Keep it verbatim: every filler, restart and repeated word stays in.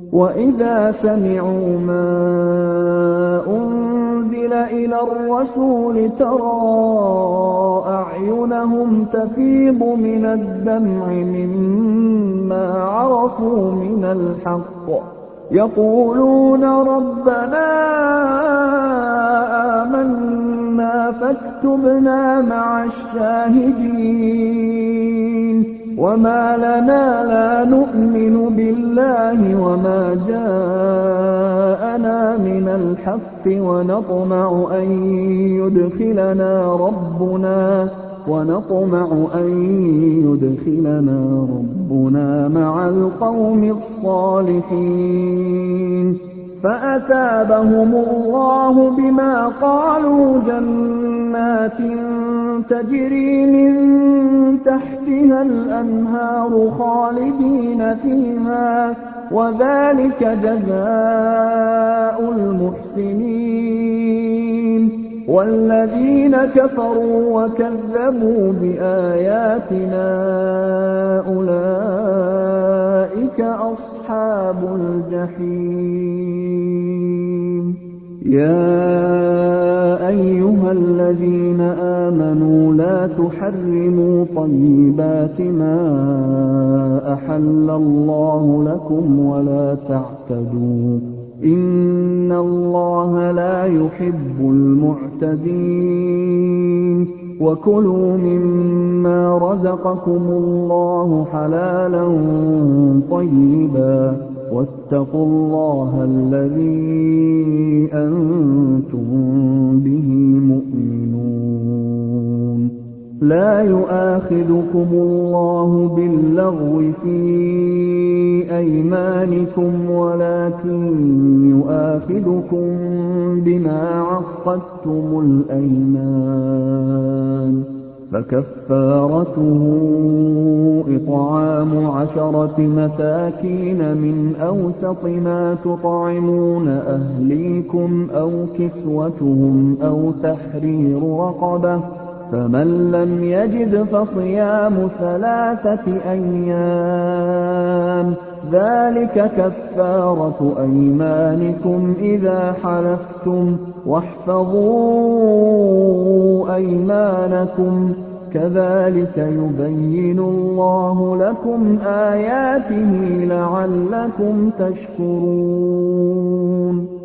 وَإِذَا سَمِعُوا مَا أُنزِلَ إِلَى الرَّسُولِ تَرَىٰ أَعْيُنَهُمْ تَفِيضُ مِنَ الدَّمْعِ مِمَّا عَرَفُوا مِنَ الْحَقِّ يَقُولُونَ رَبَّنَا آمَنَّا فَاكْتُبْنَا مَعَ الشَّاهِدِينَ وَمَا لَنَا لَا نُؤْمِنُ بِاللَّهِ وَمَا جَاءَنَا مِنَ الْحَقِّ وَنَطْمَعُ أَن يُدْخِلَنَا رَبُّنَا وَنَطْمَعُ أَن يُدْخِلَنَا رَبُّنَا مَعَ الْقَوْمِ الصَّالِحِينَ فَأَثَابَهُمُ اللَّهُ بِمَا قَالُوا جَنَّاتٍ تَجْرِي مِن تَحْتِهَا الْأَنْهَارُ خَالِدِينَ فِيهَا ۚ وَذَٰلِكَ جَزَاءُ الْمُحْسِنِينَ وَالَّذِينَ كَفَرُوا وَكَذَّبُوا بِآيَاتِنَا أُولَٰئِكَ أَصْحَابُ الْجَحِيمِ يَا أَيُّهَا الَّذِينَ آمَنُوا لَا تُحَرِّمُوا طَيِّبَاتِ مَا أَحَلَّ اللَّهُ لَكُمْ وَلَا تَعْتَدُوا ۚ إِنَّ اللَّهَ لَا يُحِبُّ الْمُعْتَدِينَ وَكُلُوا مِمَّا رَزَقَكُمُ اللَّهُ حَلَالًا طَيِّبًا وَاتَّقُوا اللَّهَ الَّذِي أَنتُم بِهِ مُؤْمِنُونَ لَا يُؤَاخِذُكُمُ اللَّهُ بِاللَّغْوِ فِي أَيْمَانِكُمْ وَلَٰكِن يُؤَاخِذُكُم بِمَا عَقَّدتُّمُ الْأَيْمَانَ ۖ فَكَفَّارَتُهُ إِطْعَامُ عَشَرَةِ مَسَاكِينَ مِنْ أَوْسَطِ مَا تُطْعِمُونَ أَهْلِيكُمْ أَوْ كِسْوَتُهُمْ أَوْ تَحْرِيرُ رَقَبَةٍ ۖ فَمَن لَّمْ يَجِدْ فَصِيَامُ ثَلَاثَةِ أَيَّامٍ ۚ ذَٰلِكَ كَفَّارَةُ أَيْمَانِكُمْ إِذَا حَلَفْتُمْ ۚ وَاحْفَظُوا أَيْمَانَكُمْ ۚ كَذَٰلِكَ يُبَيِّنُ اللَّهُ لَكُمْ آيَاتِهِ لَعَلَّكُمْ تَشْكُرُونَ